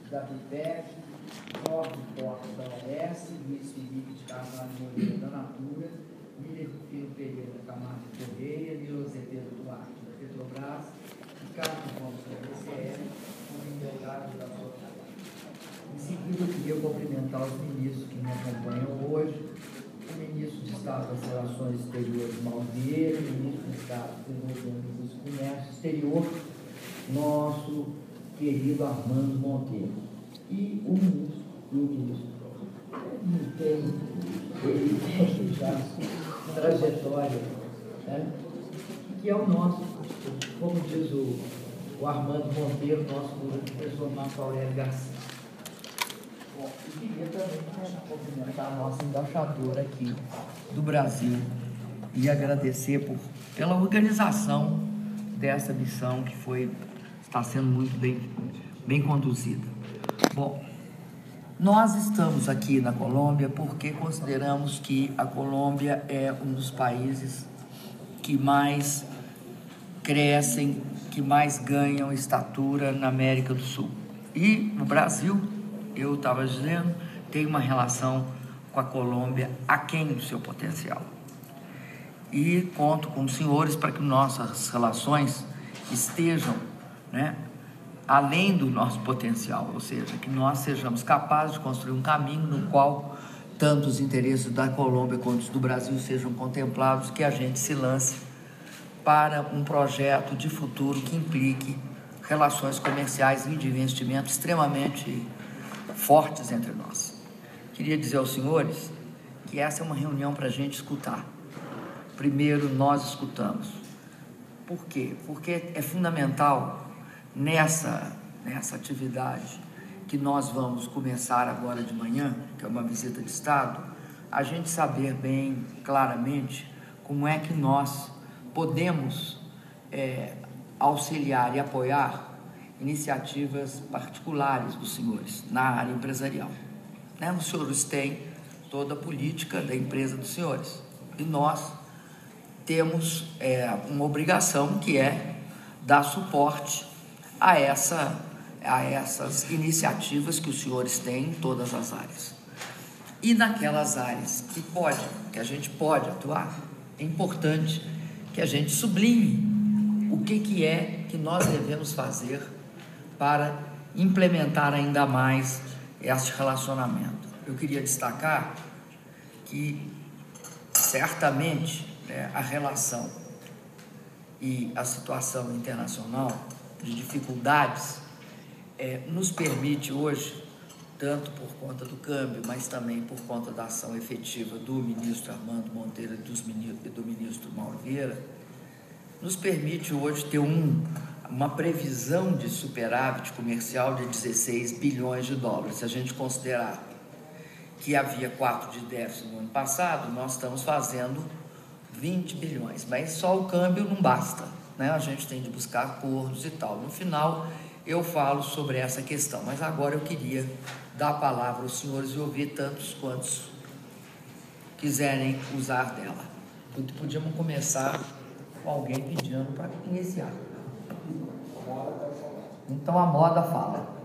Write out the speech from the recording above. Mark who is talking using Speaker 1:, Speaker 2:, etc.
Speaker 1: da BIPEC, Jorge Porto da OS, Luiz Felipe de Carvalho Moreira da Natura, Miller Filho Pereira Camargo Correia, Nilo Azevedo Duarte da Petrobras, Ricardo Gomes da BCL, como delegado da Sotar. Em seguida, eu queria cumprimentar os ministros que me acompanham hoje, o ministro de Estado das Relações Exteriores, Mauro Vieira, o ministro de Estado do Comércio Exterior, nosso querido Armando Monteiro. E o ministro, ele tem já trajetória, né? Que é o nosso, como diz o Armando Monteiro, nosso professor Marco Aurélio Garcia. Bom, eu queria também cumprimentar a nossa embaixadora aqui do Brasil e agradecer pela organização dessa missão que está sendo muito bem conduzida. Bom, nós estamos aqui na Colômbia porque consideramos que a Colômbia é um dos países que mais crescem, que mais ganham estatura na América do Sul. E o Brasil, eu estava dizendo, tem uma relação com a Colômbia aquém do seu potencial. E conto com os senhores para que nossas relações estejam, né, além do nosso potencial, ou seja, que nós sejamos capazes de construir um caminho no qual tanto os interesses da Colômbia quanto os do Brasil sejam contemplados, que a gente se lance para um projeto de futuro que implique relações comerciais e de investimento extremamente fortes entre nós. Queria dizer aos senhores que essa é uma reunião para a gente escutar. Primeiro, nós escutamos. Por quê? Porque é fundamental nessa atividade que nós vamos começar agora de manhã, que é uma visita de Estado, a gente saber bem claramente como é que nós podemos auxiliar e apoiar iniciativas particulares dos senhores na área empresarial. Né? Os senhores têm toda a política da empresa dos senhores e nós temos uma obrigação que é dar suporte a essas iniciativas que os senhores têm em todas as áreas. E naquelas áreas que a gente pode atuar, é importante que a gente sublinhe o que é que nós devemos fazer para implementar ainda mais este relacionamento. Eu queria destacar que, certamente, a relação e a situação internacional de dificuldades nos permite hoje, tanto por conta do câmbio, mas também por conta da ação efetiva do ministro Armando Monteiro e do ministro Mauro Vieira, nos permite hoje ter uma previsão de superávit comercial de 16 bilhões de dólares. Se a gente considerar que havia 4 de déficit no ano passado, nós estamos fazendo 20 bilhões, mas só o câmbio não basta, né? A gente tem de buscar acordos e tal. No final, eu falo sobre essa questão, mas agora eu queria dar a palavra aos senhores e ouvir tantos quantos quiserem usar dela. Podíamos começar com alguém pedindo para iniciar. Então a moda fala.